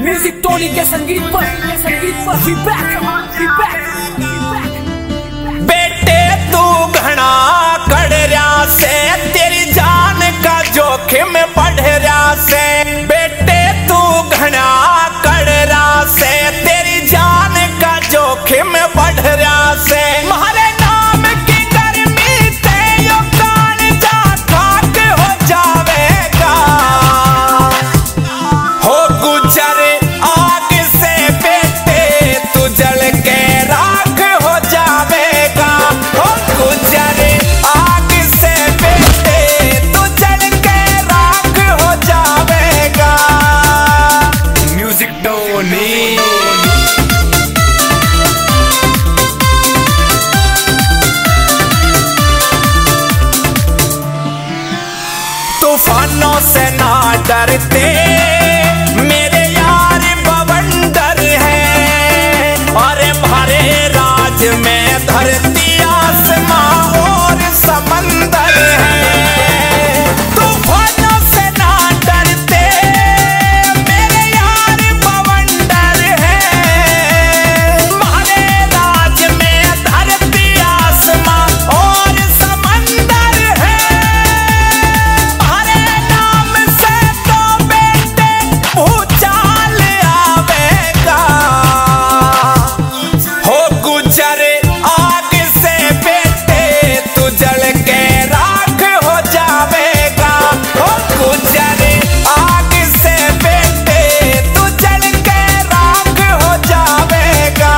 Music Tony के संगीत पर बेटे तू घना कड़ रहा से तेरी जान का जोखिम बढ़ रहा से। बेटे तू घना कड़ रहा से तेरी जान का जोखिम बढ़ रहा से। मारे नाम की गर्मी ते यो कान जा खाक हो जावेगा। हो गुजर आग से बेटे तू जल के राख हो जावेगा। हो गुजर आग से बेटे तू जल के राख हो जावेगा। म्यूजिक टोनी तूफानों से ना डरते मेरे यार बवंडर है। और भरे राज में धरती आसमां और समंदर है। तूफानों से ना डरते मेरे यार बवंडर है। भरे राज में धरती आसमां और समंदर है। हरे नाम से तो बेटे भूचाल आवेगा। हो गुजर आग से बेटे तू जल के राख हो जावेगा। हो गुजर आग से बेटे तू जल के राख हो जावेगा।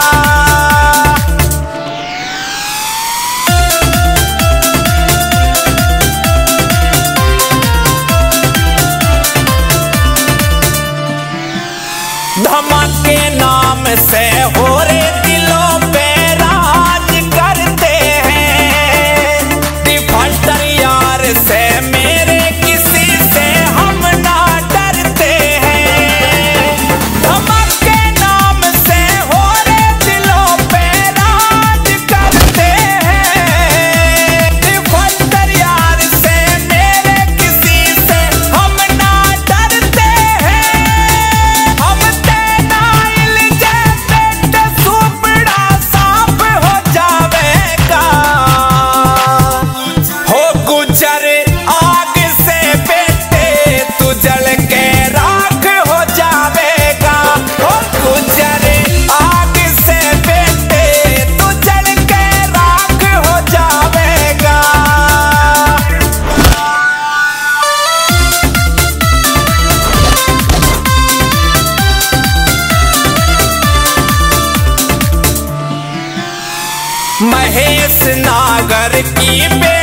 धमाके नाम से हो रे दिलों पे राज करते हैं। डिफॉल्टर यार से मेरे किसी से हम ना डरते हैं। धमाके नाम से हो रे दिलों पे राज करते हैं। डिफॉल्टर यार से मेरे किसी से हम ना डरते हैं। हम तेनाइल जैसे बेटे सुपड़ा सांप हो जावेगा। हो गुजर आग से बेटे तू जल के राख हो जावेगा। हो गुजर आग से बेटे तू जल के राख हो जावेगा। महेश नागर की